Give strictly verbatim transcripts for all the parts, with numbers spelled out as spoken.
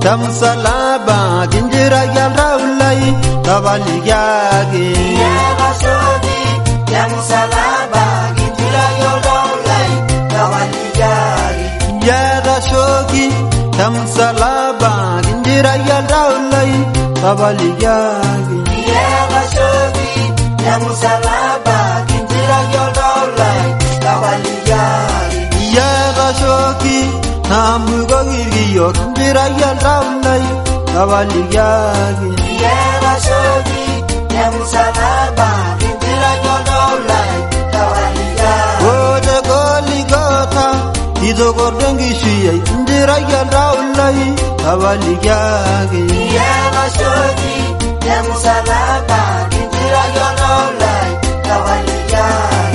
tamsalaba kinjira yalraulai tabaligage ya basodi tamsalaba kinjira yalraulai tabaligage ya rashoki tamsalaba kinjira yalraulai tabaligage ya basodi tamsalaba kinjira yalraulai tabaligage ya rashoki nambugo girgiyo kinjira yalraulai tabaligage ya basodi tamsalaba kinjira yalraulai tabaligage oje goligota ido gordengi shiyai kinjira yalraulai tabaligage ya basodi tamsalaba kinjira yalraulai tabaligage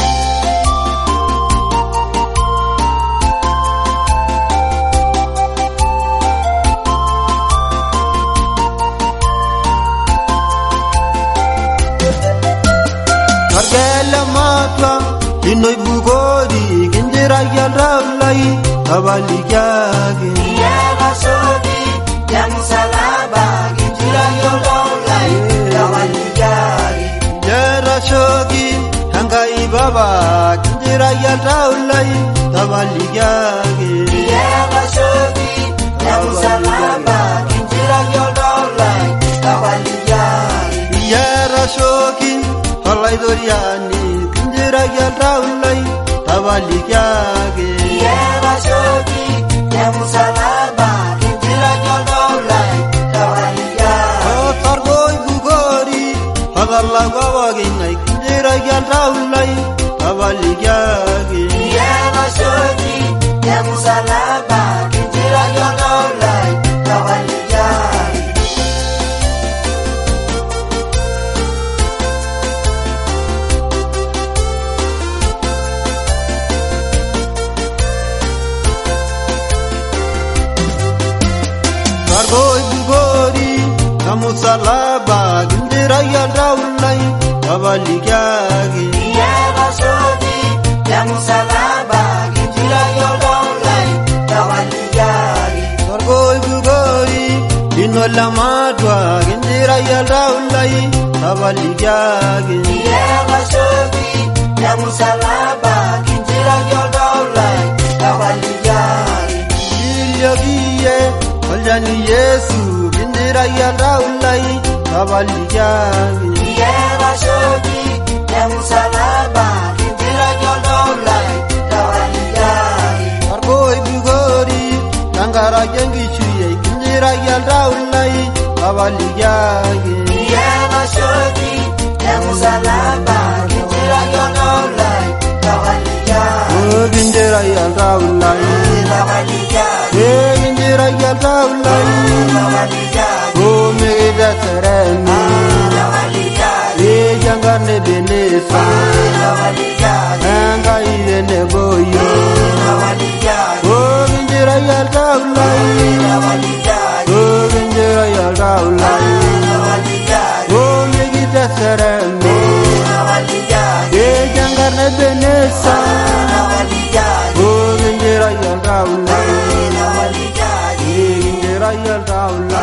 Argela matwa inoi bugori kinjira yalraulai tabaligage ya basodi tamsalaba kinjira yalraulai tabaligage ya rashoki hangai baba kinjira yalraulai tabaligage ya basodi tamsalaba kinjira yalraulai tabaligage ya rashoki halai doriani kinjira yalraulai tabaligage ya basodi tamsalaba kinjira yalraulai tabaligage targoi bugori hadalla baba ginai kinjira yalraulai tabaligage ya basodi tamsalaba kinjira yalraulai tabaligage targoi bugori tamsalaba kinjira yalraulai tabaligage ya basodi tamsalaba kinjira yalraulai tabaligage targoi bugori inola matwa kinjira yalraulai tabaligage ya basodi tamsalaba kinjira yalraulai tabaligage ilyagiye waljani yesu kinjira yalraulai tabaligage ya basodi tamsalaba kinjira yalraulai tabaligage targoi bugori tangara jengi chuye kinjira yalraulai tabaligage ya basodi tamsalaba kinjira yalraulai tabaligage o kinjira yalraulai tabaligage e kinjira yalraulai tabaligage o megida tereni tabaligage e jangarne benesa tabaligage anga irene boyo tabaligage o kinjira yalraulai tabaligage o kinjira yalraulai tabaligage o megida tereni tabaligage e jangarne benesa tabaligage o kinjira yalraulai tabaligage e kinjira yalraulai